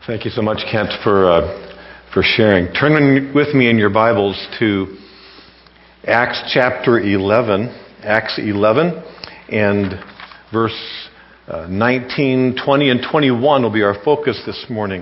Thank you so much, Kent, for sharing. Turn with me in your Bibles to Acts chapter 11. Acts 11 and verse 19, 20, and 21 will be our focus this morning.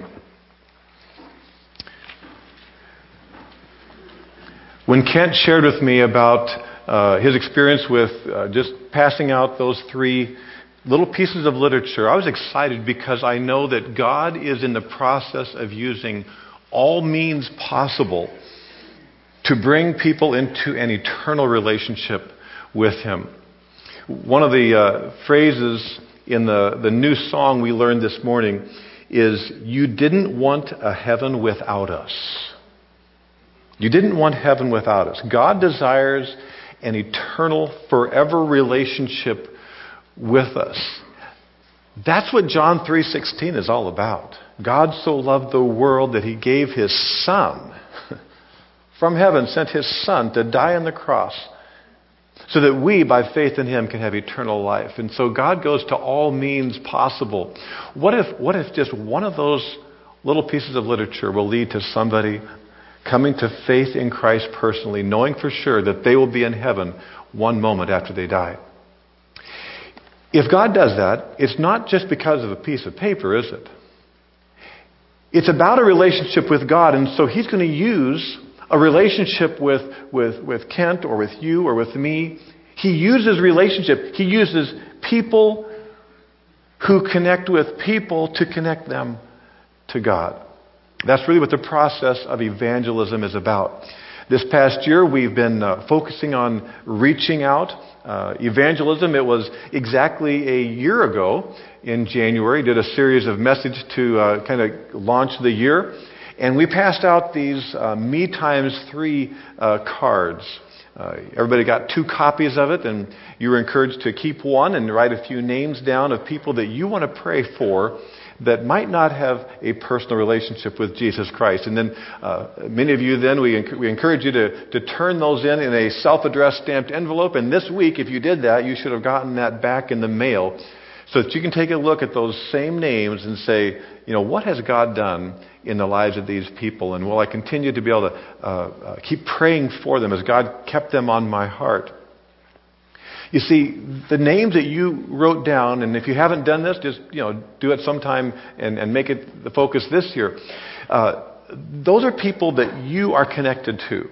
When Kent shared with me about his experience with just passing out those three little pieces of literature, I was excited because I know that God is in the process of using all means possible to bring people into an eternal relationship with Him. One of the phrases in the new song we learned this morning is, "You didn't want a heaven without us." You didn't want heaven without us. God desires an eternal, forever relationship with us. That's what John 3:16 is all about. God so loved the world that He gave His Son from heaven, sent His Son to die on the cross so that we, by faith in Him, can have eternal life. And so God goes to all means possible. What if just one of those little pieces of literature will lead to somebody coming to faith in Christ personally, knowing for sure that they will be in heaven one moment after they die? If God does that, it's not just because of a piece of paper, is it? It's about a relationship with God, and so He's going to use a relationship with Kent or with you or with me. He uses relationship. He uses people who connect with people to connect them to God. That's really what the process of evangelism is about. This past year, we've been focusing on reaching out. Evangelism, it was exactly a year ago in January, did a series of messages to kind of launch the year. And we passed out these Me Times 3 cards. Everybody got 2 copies of it, and you were encouraged to keep one and write a few names down of people that you want to pray for that might not have a personal relationship with Jesus Christ. And then many of you then, we encourage you to turn those in a self-addressed stamped envelope. And this week, if you did that, you should have gotten that back in the mail so that you can take a look at those same names and say, what has God done in the lives of these people? And will I continue to be able to keep praying for them as God kept them on my heart? You see, the names that you wrote down, and if you haven't done this, just do it sometime and make it the focus this year. Those are people that you are connected to.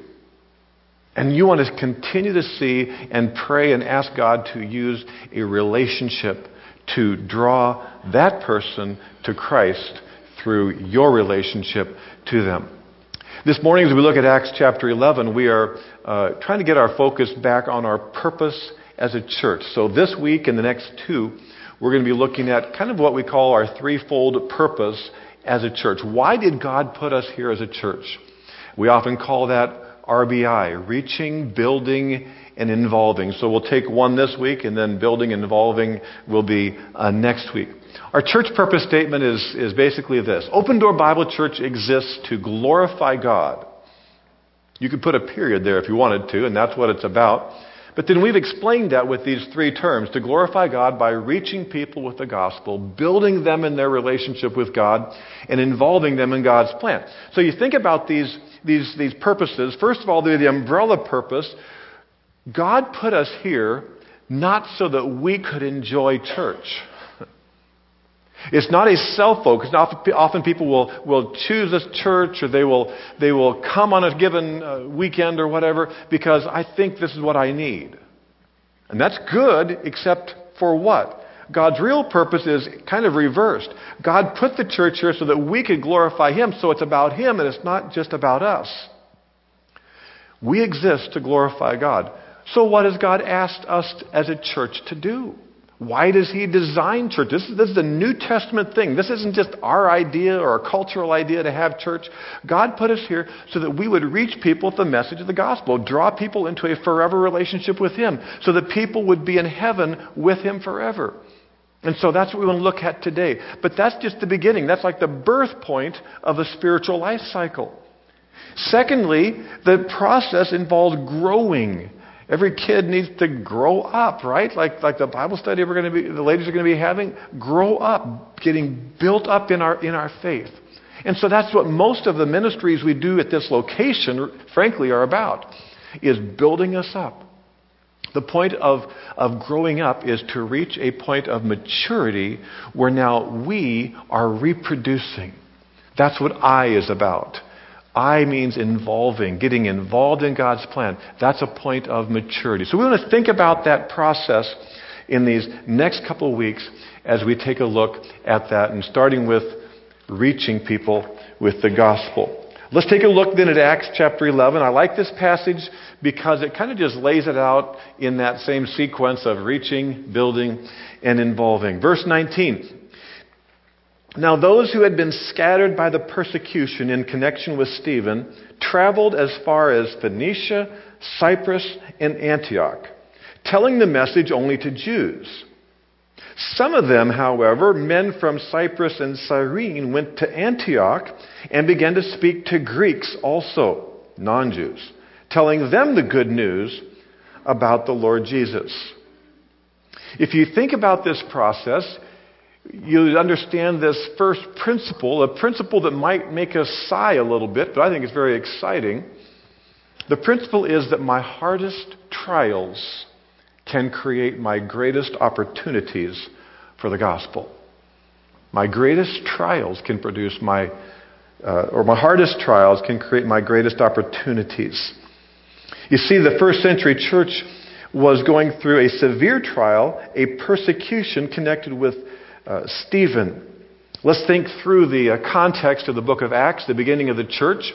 And you want to continue to see and pray and ask God to use a relationship to draw that person to Christ through your relationship to them. This morning, as we look at Acts chapter 11, we are trying to get our focus back on our purpose as a church. So this week and the next 2, we're going to be looking at kind of what we call our threefold purpose as a church. Why did God put us here as a church? We often call that RBI, reaching, building, and involving. So we'll take one this week, and then building and involving will be next week. Our church purpose statement is basically this: Open Door Bible Church exists to glorify God. You could put a period there if you wanted to, and that's what it's about. But then we've explained that with these 3 terms: to glorify God by reaching people with the gospel, building them in their relationship with God, and involving them in God's plan. So you think about these purposes. First of all, they're the umbrella purpose. God put us here not so that we could enjoy church. It's not a self-focus. Often people will choose this church, or they will come on a given weekend or whatever because I think this is what I need. And that's good, except for what? God's real purpose is kind of reversed. God put the church here so that we could glorify Him, so it's about Him and it's not just about us. We exist to glorify God. So what has God asked us as a church to do? Why does He design church? This is a New Testament thing. This isn't just our idea or a cultural idea to have church. God put us here so that we would reach people with the message of the gospel, draw people into a forever relationship with Him, so that people would be in heaven with Him forever. And so that's what we want to look at today. But that's just the beginning. That's like the birth point of a spiritual life cycle. Secondly, the process involves growing. Every kid needs to grow up, right? Like the Bible study the ladies are going to be having. Grow up, getting built up in our faith. And so that's what most of the ministries we do at this location, frankly, are about, is building us up. The point of growing up is to reach a point of maturity where now we are reproducing. That's what I is about. I means involving, getting involved in God's plan. That's a point of maturity. So we want to think about that process in these next couple of weeks as we take a look at that, and starting with reaching people with the gospel. Let's take a look then at Acts chapter 11. I like this passage because it kind of just lays it out in that same sequence of reaching, building, and involving. Verse 19. Now those who had been scattered by the persecution in connection with Stephen traveled as far as Phoenicia, Cyprus, and Antioch, telling the message only to Jews. Some of them, however, men from Cyprus and Cyrene, went to Antioch and began to speak to Greeks also, non-Jews, telling them the good news about the Lord Jesus. If you think about this process, you understand this first principle, a principle that might make us sigh a little bit, but I think it's very exciting. The principle is that my hardest trials can create my greatest opportunities for the gospel. My greatest trials can produce my hardest trials can create my greatest opportunities. You see, the first century church was going through a severe trial, a persecution connected with Stephen. Let's think through the context of the book of Acts, the beginning of the church,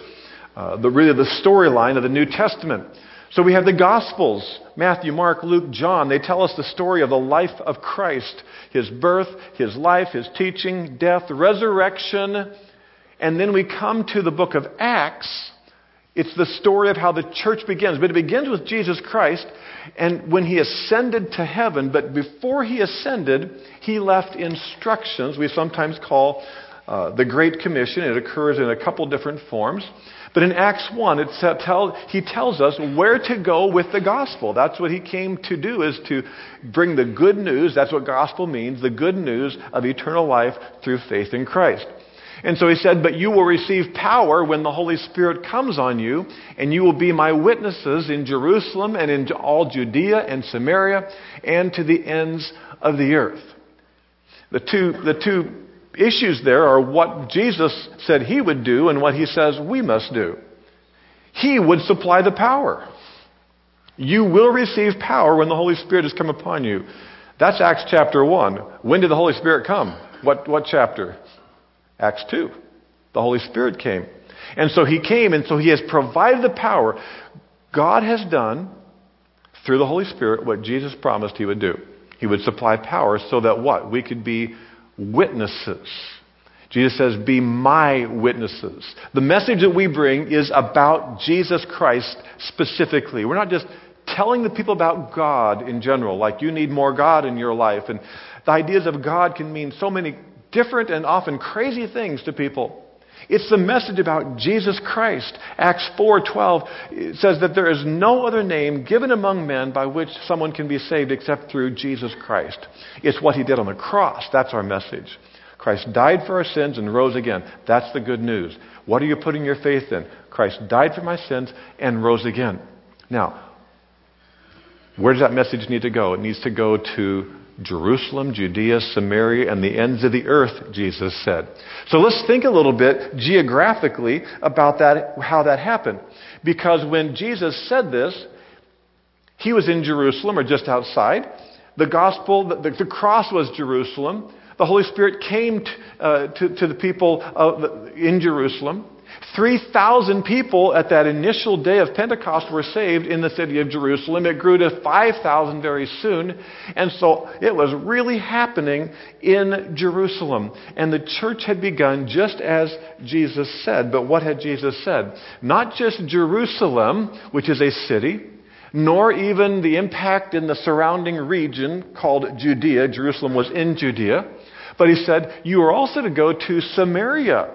the storyline of the New Testament. So we have the Gospels, Matthew, Mark, Luke, John. They tell us the story of the life of Christ, His birth, His life, His teaching, death, resurrection. And then we come to the book of Acts. It's the story of how the church begins. But it begins with Jesus Christ and when He ascended to heaven. But before He ascended, He left instructions we sometimes call the Great Commission. It occurs in a couple different forms. But in Acts 1, He tells us where to go with the gospel. That's what He came to do, is to bring the good news. That's what gospel means, the good news of eternal life through faith in Christ. And so He said, but you will receive power when the Holy Spirit comes on you, and you will be my witnesses in Jerusalem and in all Judea and Samaria and to the ends of the earth. The two issues there are what Jesus said He would do and what He says we must do. He would supply the power. You will receive power when the Holy Spirit has come upon you. That's Acts chapter 1. When did the Holy Spirit come? What chapter? Acts 2. The Holy Spirit came. And so He came, and so He has provided the power. God has done, through the Holy Spirit, what Jesus promised He would do. He would supply power so that what? We could be witnesses. Jesus says, be my witnesses. The message that we bring is about Jesus Christ specifically. We're not just telling the people about God in general, like you need more God in your life. And the ideas of God can mean so many different and often crazy things to people. It's the message about Jesus Christ. Acts 4:12 says that there is no other name given among men by which someone can be saved except through Jesus Christ. It's what He did on the cross. That's our message. Christ died for our sins and rose again. That's the good news. What are you putting your faith in? Christ died for my sins and rose again. Now, where does that message need to go? It needs to go to Jerusalem, Judea, Samaria, and the ends of the earth, Jesus said. So let's think a little bit geographically about that, how that happened. Because when Jesus said this, He was in Jerusalem or just outside. The gospel, the cross was Jerusalem. The Holy Spirit came to the people in Jerusalem. 3,000 people at that initial day of Pentecost were saved in the city of Jerusalem. It grew to 5,000 very soon. And so it was really happening in Jerusalem. And the church had begun just as Jesus said. But what had Jesus said? Not just Jerusalem, which is a city, nor even the impact in the surrounding region called Judea. Jerusalem was in Judea. But He said, you are also to go to Samaria.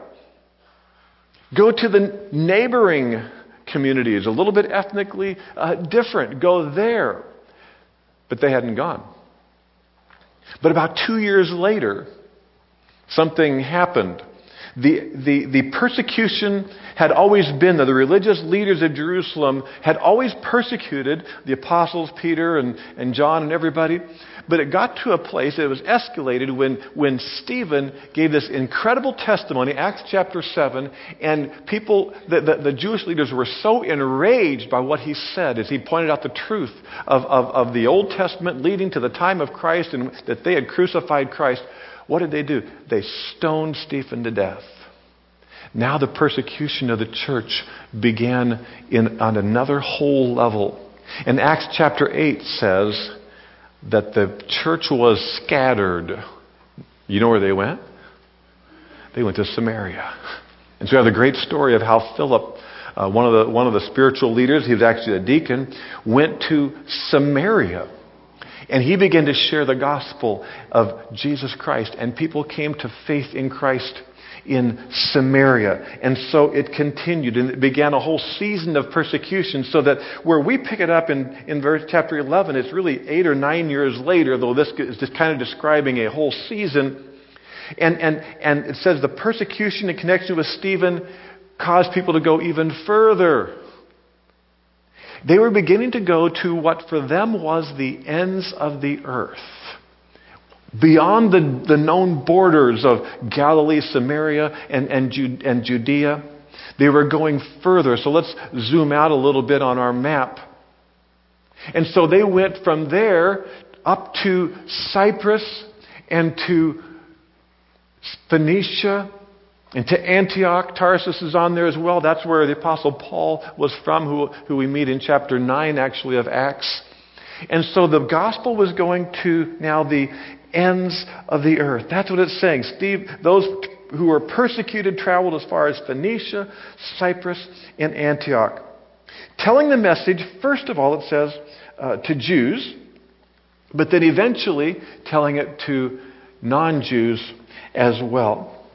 Go to the neighboring communities, a little bit ethnically different. Go there. But they hadn't gone. But about 2 years later, something happened. The persecution had always been that the religious leaders of Jerusalem had always persecuted the apostles, Peter and John and everybody. But it got to a place, it was escalated when Stephen gave this incredible testimony, Acts chapter 7, and people, the Jewish leaders were so enraged by what he said as he pointed out the truth of the Old Testament leading to the time of Christ and that they had crucified Christ. What did they do? They stoned Stephen to death. Now the persecution of the church began on another whole level. And Acts chapter 8 says that the church was scattered. You know where they went? They went to Samaria. And so we have the great story of how Philip, one of the spiritual leaders, he was actually a deacon, went to Samaria. And he began to share the gospel of Jesus Christ. And people came to faith in Christ in Samaria. And so it continued, and it began a whole season of persecution, so that where we pick it up in verse chapter 11, it's really 8 or 9 years later, though this is just kind of describing a whole season. And it says the persecution in connection with Stephen caused people to go even further. They were beginning to go to what for them was the ends of the earth. Beyond the known borders of Galilee, Samaria, and Judea. They were going further. So let's zoom out a little bit on our map. And so they went from there up to Cyprus and to Phoenicia and to Antioch. Tarsus is on there as well. That's where the Apostle Paul was from, who we meet in chapter 9 actually of Acts. And so the gospel was going to now the ends of the earth. That's what it's saying. Those who were persecuted traveled as far as Phoenicia, Cyprus, and Antioch. Telling the message, first of all, it says, to Jews, but then eventually telling it to non-Jews as well.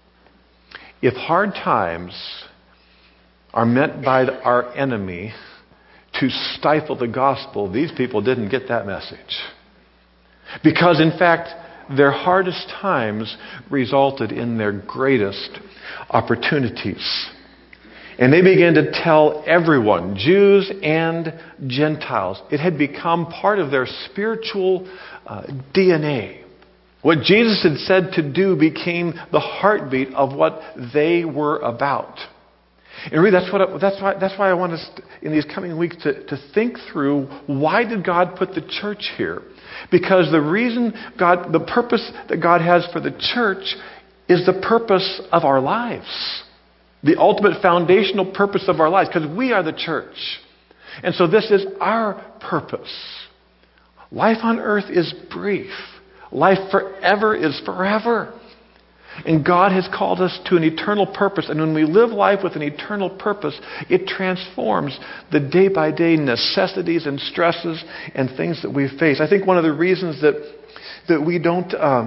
If hard times are meant by our enemy to stifle the gospel, these people didn't get that message. Because, in fact, their hardest times resulted in their greatest opportunities. And they began to tell everyone, Jews and Gentiles. It had become part of their spiritual DNA. What Jesus had said to do became the heartbeat of what they were about. And really, that's why I want us in these coming weeks to think through, why did God put the church here? Because the purpose that God has for the church is the purpose of our lives. The ultimate foundational purpose of our lives, because we are the church. And so this is our purpose. Life on earth is brief. Life forever is forever. And God has called us to an eternal purpose. And when we live life with an eternal purpose, it transforms the day-by-day necessities and stresses and things that we face. I think one of the reasons that we don't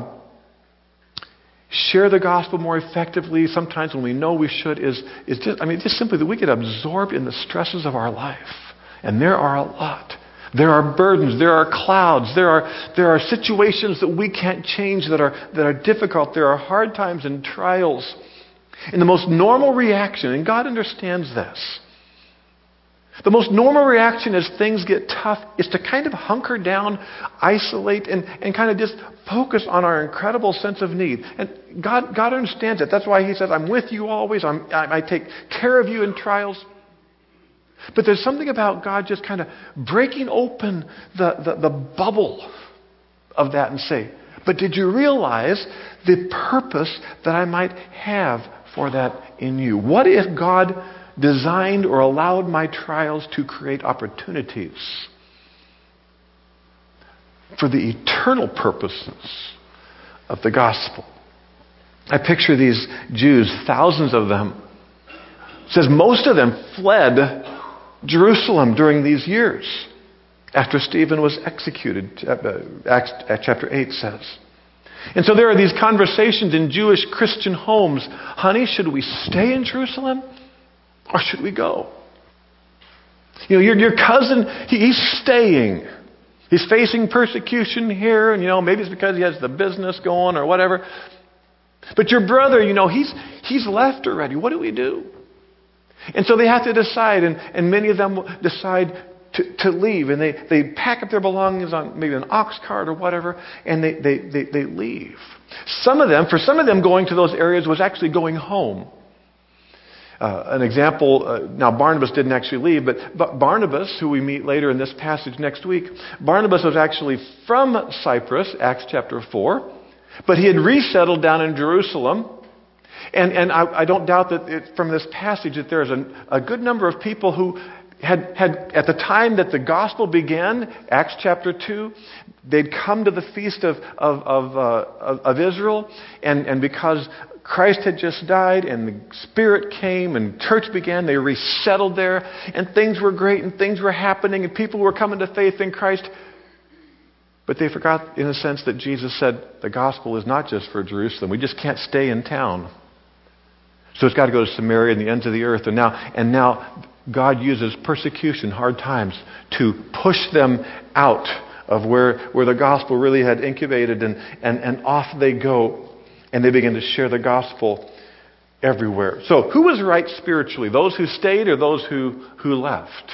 share the gospel more effectively sometimes when we know we should is just simply that we get absorbed in the stresses of our life. And there are a lot. There are burdens, there are clouds, there are situations that we can't change that are difficult. There are hard times and trials. And the most normal reaction, and God understands this, the most normal reaction as things get tough is to kind of hunker down, isolate, and kind of just focus on our incredible sense of need. And God understands it. That's why He says, I'm with you always. I take care of you in trials. But there's something about God just kind of breaking open the bubble of that and say, but did you realize the purpose that I might have for that in you? What if God designed or allowed my trials to create opportunities for the eternal purposes of the gospel? I picture these Jews, thousands of them. It says most of them fled Jerusalem during these years after Stephen was executed, Acts chapter 8 says. And so there are these conversations in Jewish Christian homes. Honey, should we stay in Jerusalem or should we go? You know, your cousin, he's staying. He's facing persecution here, and maybe it's because he has the business going or whatever. But your brother, he's left already. What do we do? And so they have to decide, and many of them decide to leave. And they pack up their belongings on maybe an ox cart or whatever, and they leave. For some of them, going to those areas was actually going home. An example, now Barnabas didn't actually leave, but Barnabas, who we meet later in this passage next week, Barnabas was actually from Cyprus, Acts chapter 4, but he had resettled down in Jerusalem. And I don't doubt that from this passage that there's a good number of people who had at the time that the gospel began, Acts chapter 2, they'd come to the feast of Israel, and because Christ had just died and the Spirit came and church began, they resettled there, and things were great and things were happening and people were coming to faith in Christ. But they forgot, in a sense, that Jesus said the gospel is not just for Jerusalem. We just can't stay in town. So it's got to go to Samaria and the ends of the earth. And now God uses persecution, hard times, to push them out of where the gospel really had incubated, and off they go, and they begin to share the gospel everywhere. So who was right spiritually? Those who stayed or those who left?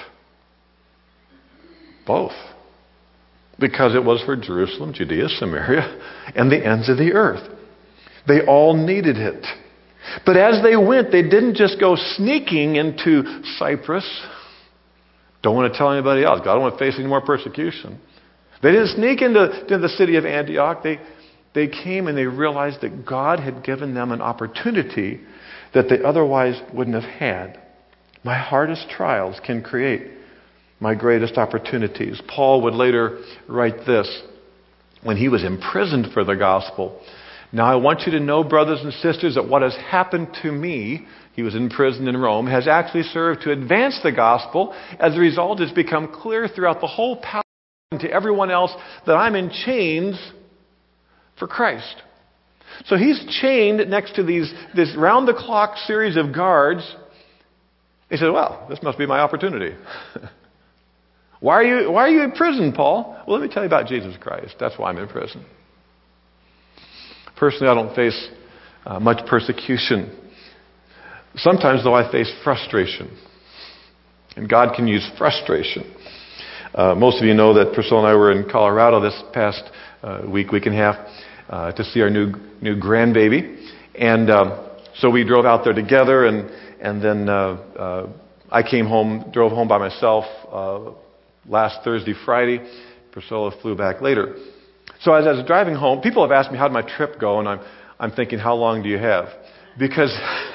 Both. Because it was for Jerusalem, Judea, Samaria, and the ends of the earth. They all needed it. But as they went, they didn't just go sneaking into Cyprus. Don't want to tell anybody else. God, I don't want to face any more persecution. They didn't sneak into the city of Antioch. They came and they realized that God had given them an opportunity that they otherwise wouldn't have had. My hardest trials can create my greatest opportunities. Paul would later write this when he was imprisoned for the gospel. Now I want you to know, brothers and sisters, that what has happened to me, he was in prison in Rome, has actually served to advance the gospel. As a result, it's become clear throughout the whole palace and to everyone else that I'm in chains for Christ. So he's chained next to this round-the-clock series of guards. He said, well, this must be my opportunity. Why are you in prison, Paul? Well, let me tell you about Jesus Christ. That's why I'm in prison. Personally, I don't face much persecution. Sometimes, though, I face frustration. And God can use frustration. Most of you know that Priscilla and I were in Colorado this past week and a half to see our new grandbaby. And so we drove out there together, and then I drove home by myself last Thursday, Friday. Priscilla flew back later. So as I was driving home, people have asked me, how did my trip go? And I'm thinking, how long do you have? Because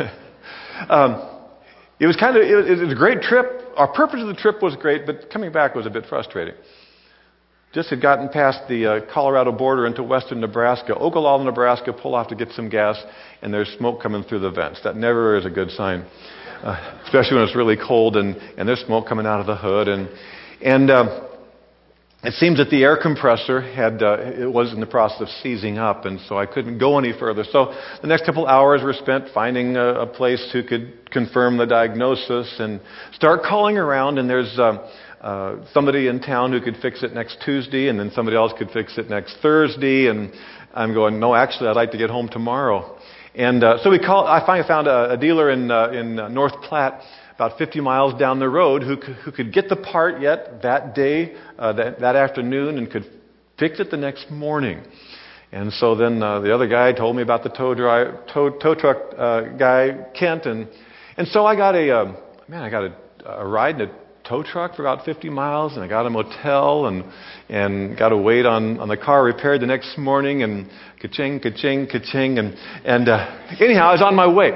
it was a great trip. Our purpose of the trip was great, but coming back was a bit frustrating. Just had gotten past the Colorado border into western Nebraska. Ogallala, Nebraska, pull off to get some gas, and there's smoke coming through the vents. That never is a good sign, especially when it's really cold and there's smoke coming out of the hood. And it seems that the air compressor it was in the process of seizing up, and so I couldn't go any further. So the next couple hours were spent finding a place who could confirm the diagnosis and start calling around. And there's somebody in town who could fix it next Tuesday, and then somebody else could fix it next Thursday. And I'm going, no, actually, I'd like to get home tomorrow. And so I finally found a dealer in North Platte, about 50 miles down the road, who could get the part yet that day, that afternoon, and could fix it the next morning. And so then the other guy told me about the tow truck guy, Kent, and so I got a ride in a tow truck for about 50 miles, and I got a motel, and got to wait on the car repaired the next morning, and ka-ching, ka-ching, ka-ching, and anyhow, I was on my way.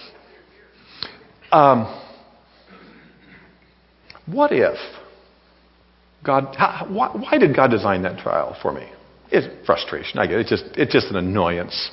What if why did God design that trial for me? It's frustration. I get it. It's just an annoyance.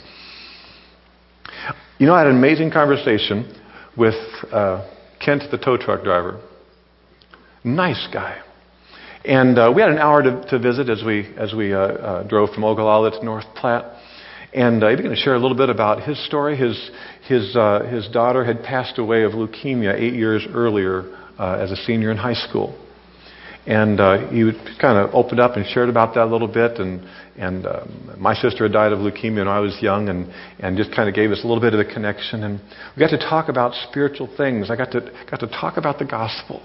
I had an amazing conversation with Kent, the tow truck driver. Nice guy. And we had an hour to visit as we drove from Ogallala to North Platte. And he began to share a little bit about his story. His daughter had passed away of leukemia 8 years earlier as a senior in high school. And he kind of opened up and shared about that a little bit. And my sister had died of leukemia when I was young, and just kind of gave us a little bit of the connection. And we got to talk about spiritual things. I got to talk about the gospel.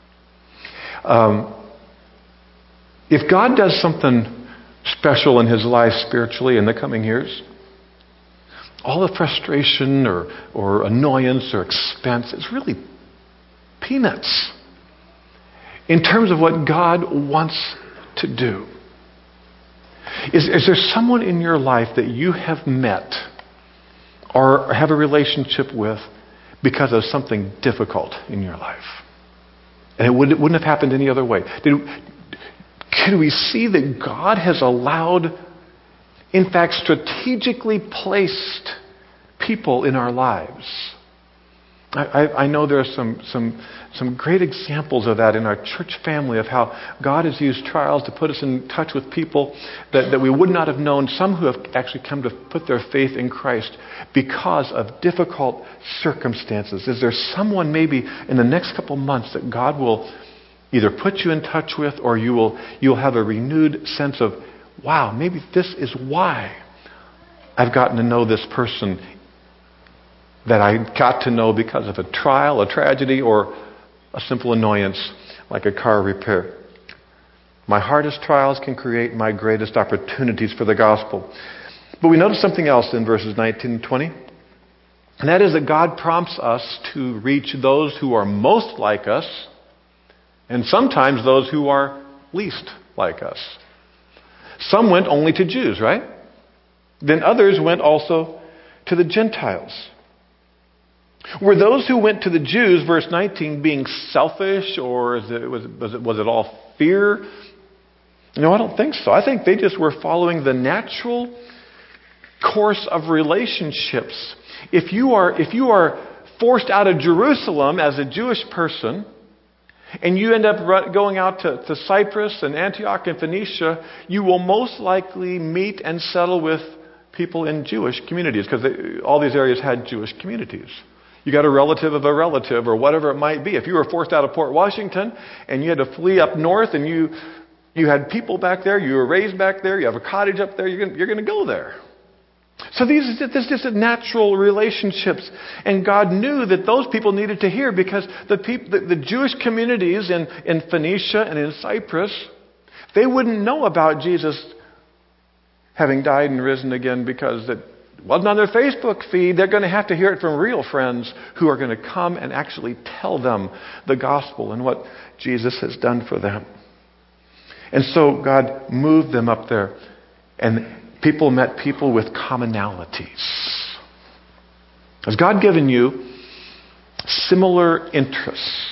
If God does something special in his life spiritually in the coming years, all the frustration or annoyance or expense is really peanuts in terms of what God wants to do. Is there someone in your life that you have met or have a relationship with because of something difficult in your life? And it wouldn't have happened any other way. Can we see that God has allowed, in fact, strategically placed people in our lives? I know there are some great examples of that in our church family, of how God has used trials to put us in touch with people that we would not have known, some who have actually come to put their faith in Christ because of difficult circumstances. Is there someone maybe in the next couple months that God will either put you in touch with, or you'll have a renewed sense of, wow, maybe this is why I've gotten to know this person that I got to know because of a trial, a tragedy, or a simple annoyance like a car repair. My hardest trials can create my greatest opportunities for the gospel. But we notice something else in verses 19 and 20. And that is that God prompts us to reach those who are most like us, and sometimes those who are least like us. Some went only to Jews, right? Then others went also to the Gentiles. Were those who went to the Jews, verse 19, being selfish, or was it all fear? No, I don't think so. I think they just were following the natural course of relationships. If you are forced out of Jerusalem as a Jewish person, and you end up going out to Cyprus and Antioch and Phoenicia, you will most likely meet and settle with people in Jewish communities, because all these areas had Jewish communities. You got a relative of a relative, or whatever it might be. If you were forced out of Port Washington and you had to flee up north, and you had people back there, you were raised back there, you have a cottage up there, you're going to go there. So this is just natural relationships. And God knew that those people needed to hear, because the Jewish communities in Phoenicia and in Cyprus, they wouldn't know about Jesus having died and risen again because it wasn't on their Facebook feed. They're going to have to hear it from real friends who are going to come and actually tell them the gospel and what Jesus has done for them. And so God moved them up there, and people met people with commonalities. Has God given you similar interests?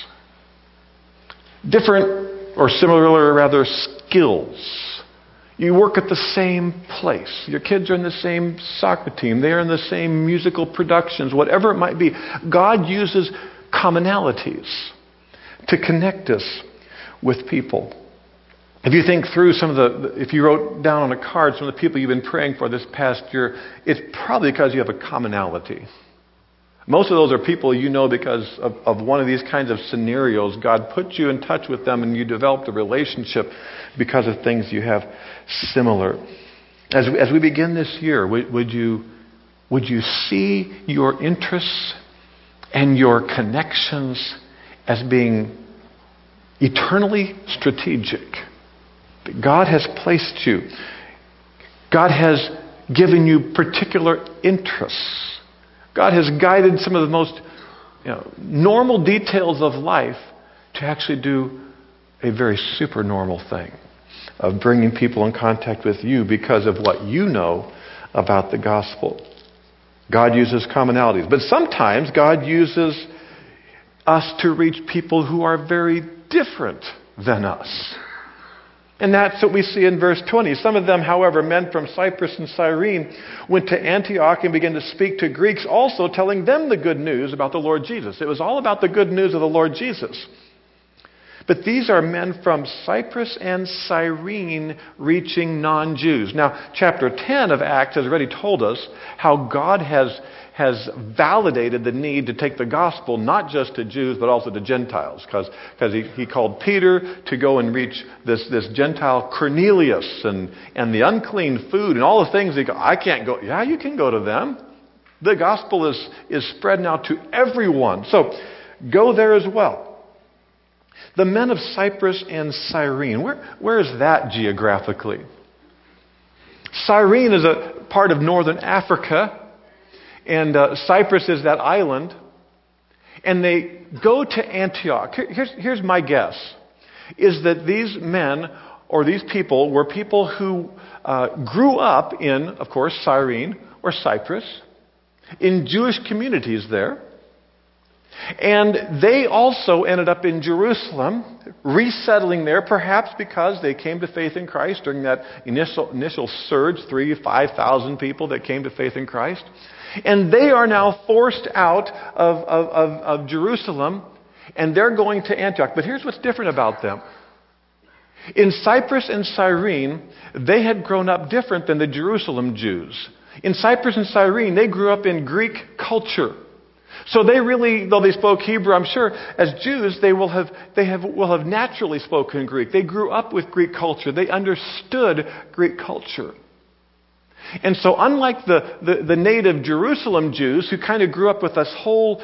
Different, or similar rather, skills? You work at the same place. Your kids are in the same soccer team. They are in the same musical productions, whatever it might be. God uses commonalities to connect us with people. If you think through if you wrote down on a card some of the people you've been praying for this past year, it's probably because you have a commonality. Most of those are people you know because of one of these kinds of scenarios. God put you in touch with them, and you developed a relationship because of things you have similar. As we begin this year, would you see your interests and your connections as being eternally strategic? God has placed you. God has given you particular interests. God has guided some of the most normal details of life to actually do a very supernormal thing of bringing people in contact with you because of what you know about the gospel. God uses commonalities. But sometimes God uses us to reach people who are very different than us. And that's what we see in verse 20. Some of them, however, men from Cyprus and Cyrene, went to Antioch and began to speak to Greeks also, telling them the good news about the Lord Jesus. It was all about the good news of the Lord Jesus. But these are men from Cyprus and Cyrene reaching non-Jews. Now, chapter 10 of Acts has already told us how God has validated the need to take the gospel not just to Jews but also to Gentiles. Because he called Peter to go and reach this Gentile Cornelius and the unclean food and all the things. I can't go. Yeah, you can go to them. The gospel is spread now to everyone. So go there as well. The men of Cyprus and Cyrene, where is that geographically? Cyrene is a part of northern Africa, and Cyprus is that island. And they go to Antioch. Here's my guess, is that these men or these people were people who grew up in, of course, Cyrene or Cyprus, in Jewish communities there. And they also ended up in Jerusalem, resettling there, perhaps because they came to faith in Christ during that initial surge, 5,000 people that came to faith in Christ. And they are now forced out of Jerusalem, and they're going to Antioch. But here's what's different about them. In Cyprus and Cyrene, they had grown up different than the Jerusalem Jews. In Cyprus and Cyrene, they grew up in Greek culture. So they really, though they spoke Hebrew, I'm sure, as Jews, they will have naturally spoken Greek. They grew up with Greek culture. They understood Greek culture. And so unlike the native Jerusalem Jews who kind of grew up with this whole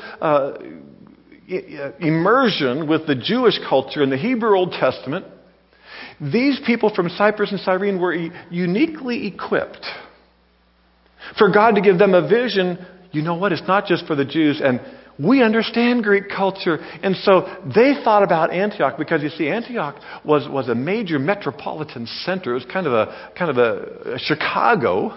immersion with the Jewish culture in the Hebrew Old Testament, these people from Cyprus and Cyrene were uniquely equipped for God to give them a vision. You know what? It's not just for the Jews, and we understand Greek culture. And so they thought about Antioch because, you see, Antioch was a major metropolitan center. It was kind of a Chicago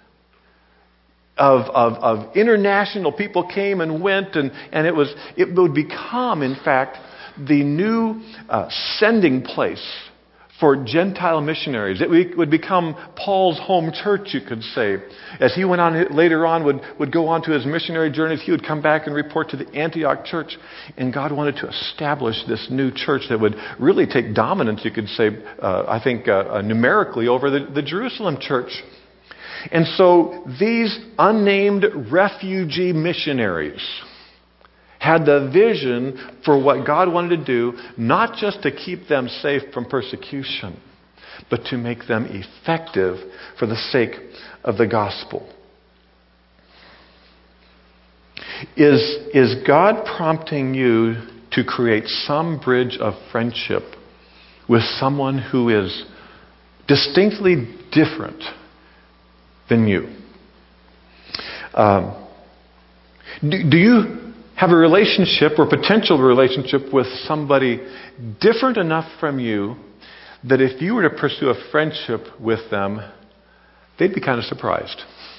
of international people came and went, and it would become, in fact, the new sending place for Gentile missionaries. It would become Paul's home church, you could say. As he went on later on, would go on to his missionary journeys, he would come back and report to the Antioch church. And God wanted to establish this new church that would really take dominance, you could say, I think, numerically over the Jerusalem church. And so these unnamed refugee missionaries had the vision for what God wanted to do, not just to keep them safe from persecution, but to make them effective for the sake of the gospel. Is God prompting you to create some bridge of friendship with someone who is distinctly different than you? Do you have a relationship or potential relationship with somebody different enough from you that if you were to pursue a friendship with them, they'd be kind of surprised?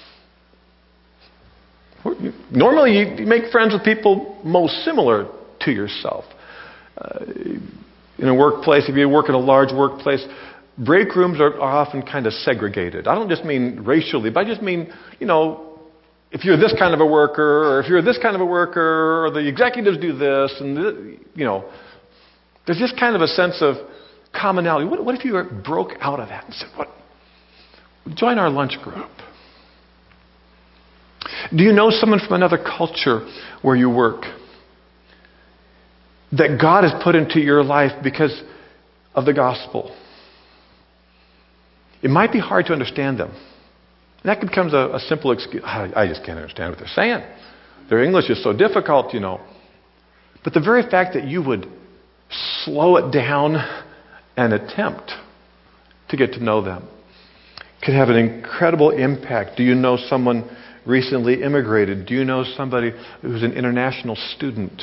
Normally, you make friends with people most similar to yourself. In a workplace, if you work in a large workplace, break rooms are often kind of segregated. I don't just mean racially, but I just mean, if you're this kind of a worker, or if you're this kind of a worker, or the executives do this, and there's just kind of a sense of commonality. What if you broke out of that and said, join our lunch group? Do you know someone from another culture where you work that God has put into your life because of the gospel? It might be hard to understand them. That becomes a simple excuse. I just can't understand what they're saying. Their English is so difficult, But the very fact that you would slow it down and attempt to get to know them can have an incredible impact. Do you know someone recently immigrated? Do you know somebody who's an international student?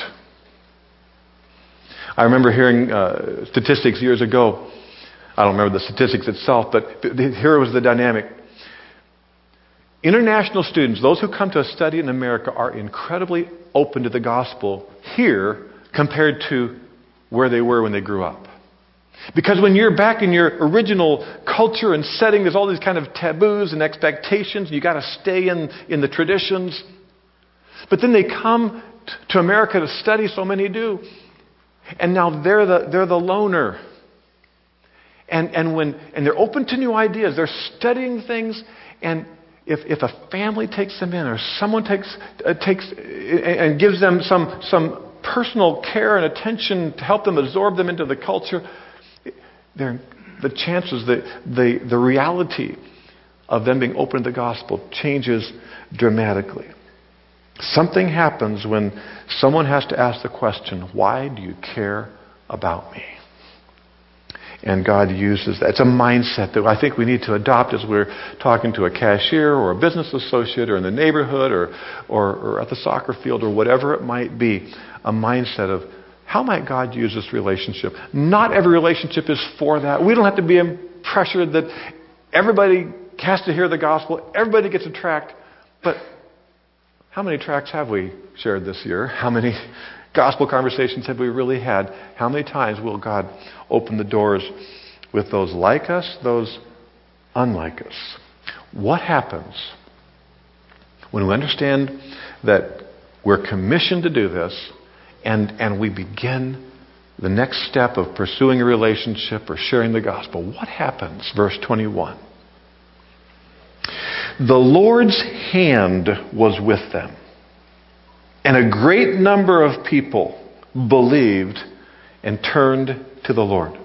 I remember hearing statistics years ago. I don't remember the statistics itself, but here was the dynamic. International students, those who come to study in America, are incredibly open to the gospel here compared to where they were when they grew up. Because when you're back in your original culture and setting, there's all these kind of taboos and expectations. You got to stay in the traditions. But then they come to America to study, so many do. And now they're the loner. And they're open to new ideas. They're studying things. And if a family takes them in, or someone takes and gives them some personal care and attention to help them absorb them into the culture, the chances, the reality of them being open to the gospel changes dramatically. Something happens when someone has to ask the question, why do you care about me? And God uses that. It's a mindset that I think we need to adopt as we're talking to a cashier or a business associate or in the neighborhood or at the soccer field or whatever it might be. A mindset of, how might God use this relationship? Not every relationship is for that. We don't have to be pressured that everybody has to hear the gospel, everybody gets a tract. But how many tracts have we shared this year? How many gospel conversations have we really had? How many times will God open the doors with those like us, those unlike us? What happens when we understand that we're commissioned to do this and we begin the next step of pursuing a relationship or sharing the gospel? What happens? Verse 21. The Lord's hand was with them, and a great number of people believed and turned to the Lord.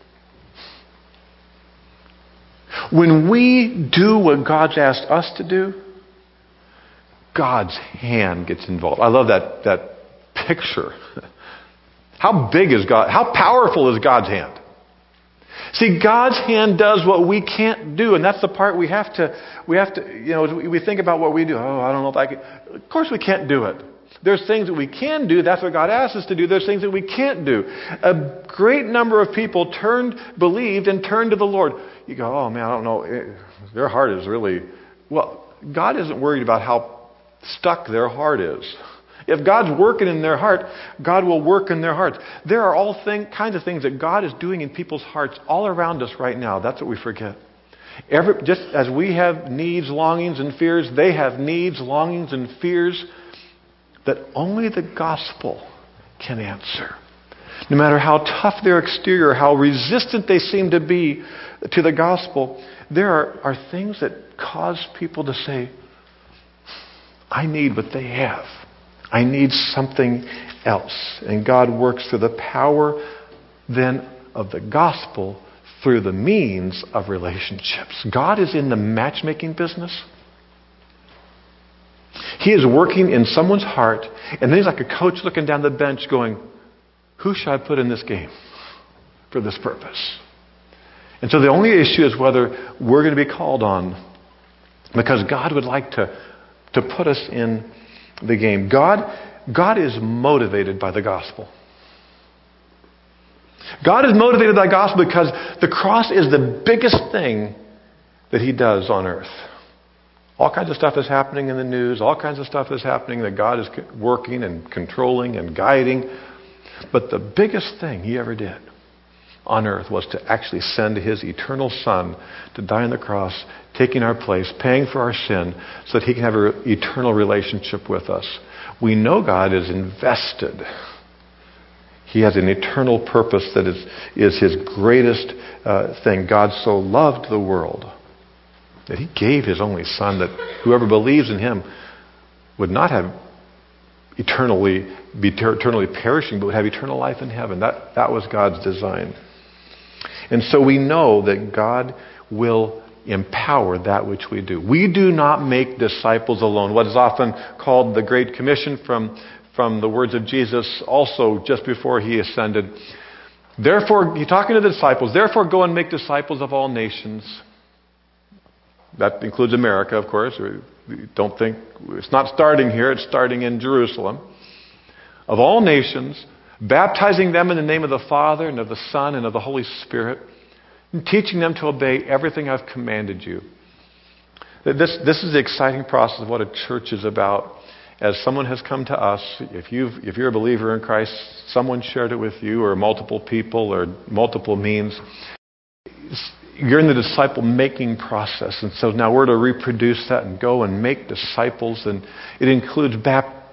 When we do what God's asked us to do, God's hand gets involved. I love that picture. How big is God? How powerful is God's hand? See, God's hand does what we can't do, and that's the part we have to, we think about what we do. Oh, I don't know if I can. Of course we can't do it. There's things that we can do. That's what God asks us to do. There's things that we can't do. A great number of people believed and turned to the Lord. You go, oh man, I don't know. Their heart is really, well, God isn't worried about how stuck their heart is. If God's working in their heart, God will work in their hearts. There are all kinds of things that God is doing in people's hearts all around us right now. That's what we forget. Just as we have needs, longings, and fears, they have needs, longings, and fears that only the gospel can answer. No matter how tough their exterior, how resistant they seem to be to the gospel, there are things that cause people to say, I need what they have. I need something else. And God works through the power then of the gospel through the means of relationships. God is in the matchmaking business. He is working in someone's heart, and then he's like a coach looking down the bench going, who should I put in this game for this purpose? And so the only issue is whether we're going to be called on, because God would like to put us in the game. God is motivated by the gospel. God is motivated by the gospel because the cross is the biggest thing that He does on earth. All kinds of stuff is happening in the news. All kinds of stuff is happening that God is working and controlling and guiding. But the biggest thing He ever did on earth was to actually send His eternal Son to die on the cross, taking our place, paying for our sin, so that He can have an eternal relationship with us. We know God is invested. He has an eternal purpose that is His greatest thing. God so loved the world that He gave His only Son, that whoever believes in Him would not have be eternally perishing, but would have eternal life in heaven. That was God's design. And so we know that God will empower that which we do. We do not make disciples alone. What is often called the Great Commission from the words of Jesus also just before He ascended. Therefore, He's talking to the disciples, therefore go and make disciples of all nations. That includes America, of course. We don't think, it's not starting here, it's starting in Jerusalem. Of all nations, baptizing them in the name of the Father and of the Son and of the Holy Spirit, and teaching them to obey everything I've commanded you. This is the exciting process of what a church is about. As someone has come to us, if you're a believer in Christ, someone shared it with you, or multiple people, or multiple means, you're in the disciple-making process. And so now we're to reproduce that and go and make disciples. And it includes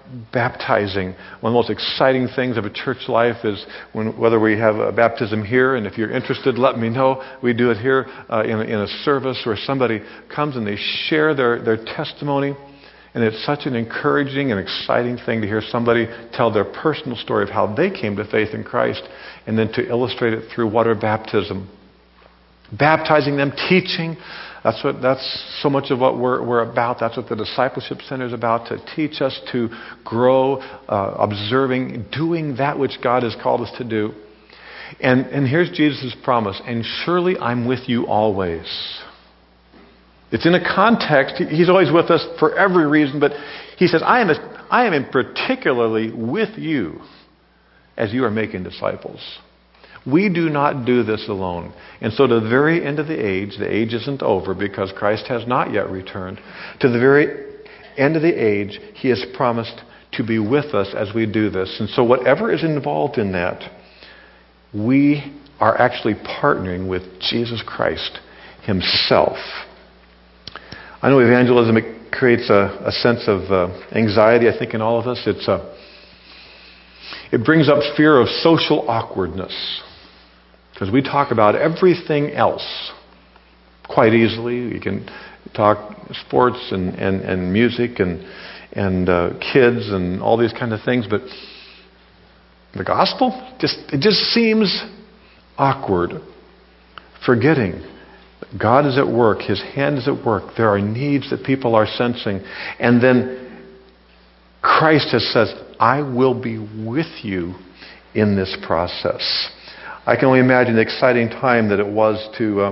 baptizing. One of the most exciting things of a church life is whether we have a baptism here, and if you're interested, let me know. We do it here in a service where somebody comes and they share their testimony. And it's such an encouraging and exciting thing to hear somebody tell their personal story of how they came to faith in Christ, and then to illustrate it through water baptism. Baptizing them, teaching. That's so much of what we're about. That's what the Discipleship Center is about, to teach us to grow, observing, doing that which God has called us to do. And here's Jesus' promise, and surely I'm with you always. It's in a context. He's always with us for every reason, but he says, I am particularly with you as you are making disciples. We do not do this alone. And so to the very end of the age isn't over because Christ has not yet returned. To the very end of the age, he has promised to be with us as we do this. And so whatever is involved in that, we are actually partnering with Jesus Christ himself. I know evangelism, it creates a sense of anxiety, I think, in all of us. It brings up fear of social awkwardness. Because we talk about everything else quite easily. We can talk sports and music and kids and all these kind of things. But the gospel, it just seems awkward. Forgetting God is at work. His hand is at work. There are needs that people are sensing. And then Christ has said, I will be with you in this process. I can only imagine the exciting time that it was to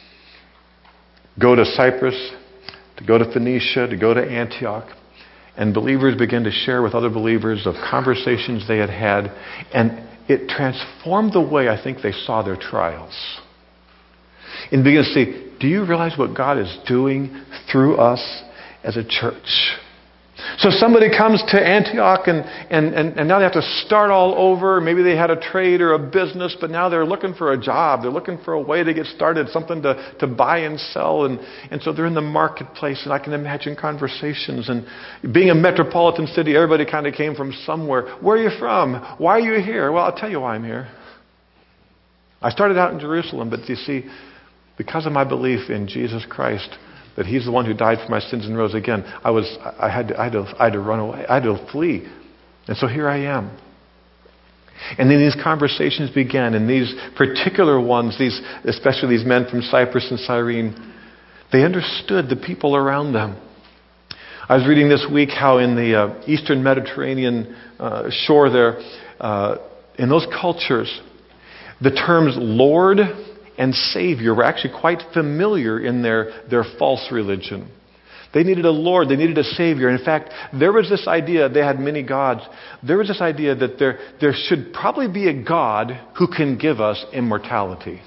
go to Cyprus, to go to Phoenicia, to go to Antioch. And believers began to share with other believers of conversations they had had. And it transformed the way I think they saw their trials. And begin to see, do you realize what God is doing through us as a church? So somebody comes to Antioch and now they have to start all over. Maybe they had a trade or a business, but now they're looking for a job. They're looking for a way to get started, something to buy and sell. And so they're in the marketplace, and I can imagine conversations. And being a metropolitan city, everybody kind of came from somewhere. Where are you from? Why are you here? Well, I'll tell you why I'm here. I started out in Jerusalem, but you see, because of my belief in Jesus Christ, that He's the one who died for my sins and rose again, I had to run away. I had to flee. And so here I am. And then these conversations began, and these particular ones, especially these men from Cyprus and Cyrene, they understood the people around them. I was reading this week how in the Eastern Mediterranean shore there, in those cultures, the terms Lord and Savior were actually quite familiar in their false religion. They needed a Lord. They needed a Savior. In fact, there was this idea, they had many gods. There was this idea that there should probably be a God who can give us immortality.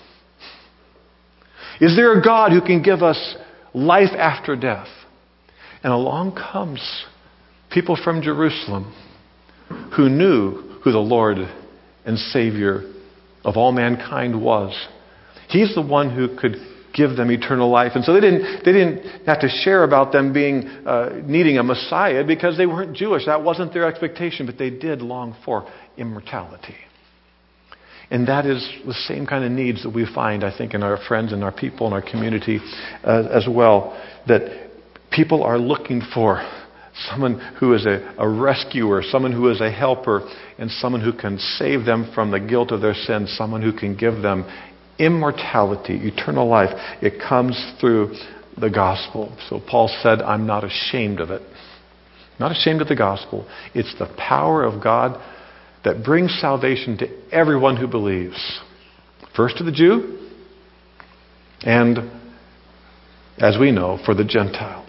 Is there a God who can give us life after death? And along comes people from Jerusalem who knew who the Lord and Savior of all mankind was. He's the one who could give them eternal life. And so they didn't have to share about them needing a Messiah because they weren't Jewish. That wasn't their expectation, but they did long for immortality. And that is the same kind of needs that we find, I think, in our friends and our people and our community as well. That people are looking for someone who is a rescuer, someone who is a helper, and someone who can save them from the guilt of their sins, someone who can give them immortality, eternal life. It comes through the gospel. So Paul said, I'm not ashamed of it. Not ashamed of the gospel. It's the power of God that brings salvation to everyone who believes. First to the Jew, and as we know, for the Gentile.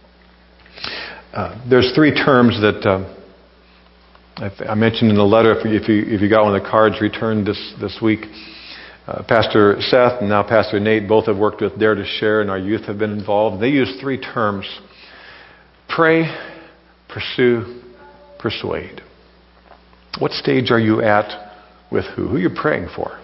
There's three terms that I mentioned in the letter. If you got one of the cards returned this week, Pastor Seth and now Pastor Nate both have worked with Dare to Share, and our youth have been involved. They use three terms: pray, pursue, persuade. What stage are you at with who? Who are you praying for?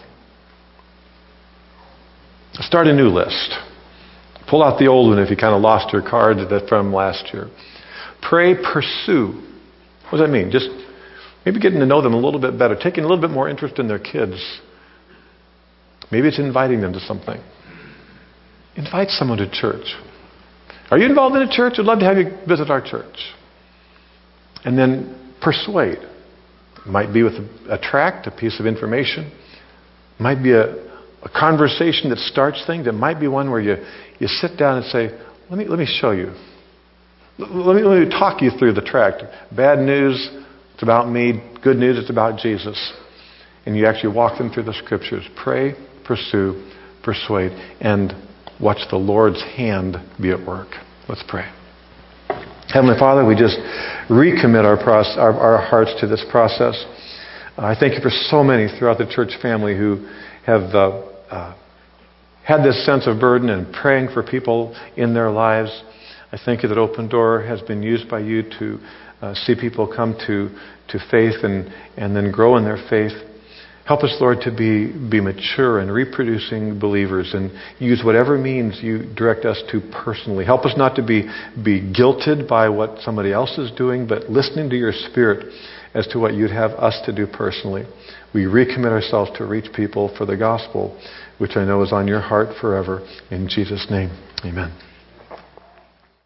Start a new list. Pull out the old one if you kind of lost your card from last year. Pray, pursue. What does that mean? Just maybe getting to know them a little bit better, taking a little bit more interest in their kids. Maybe it's inviting them to something. Invite someone to church. Are you involved in a church? I'd love to have you visit our church. And then persuade. It might be with a tract, a piece of information. It might be a conversation that starts things. It might be one where you sit down and say, let me show you. Let me talk you through the tract. Bad news, it's about me. Good news, it's about Jesus. And you actually walk them through the Scriptures. Pray, pursue, persuade, and watch the Lord's hand be at work. Let's pray. Heavenly Father, we just recommit our hearts to this process. I thank you for so many throughout the church family who have had this sense of burden and praying for people in their lives. I thank you that Open Door has been used by you to see people come to faith and then grow in their faith. Help us, Lord, to be mature and reproducing believers and use whatever means you direct us to personally. Help us not to be guilted by what somebody else is doing, but listening to your Spirit as to what you'd have us to do personally. We recommit ourselves to reach people for the gospel, which I know is on your heart forever. In Jesus' name, amen.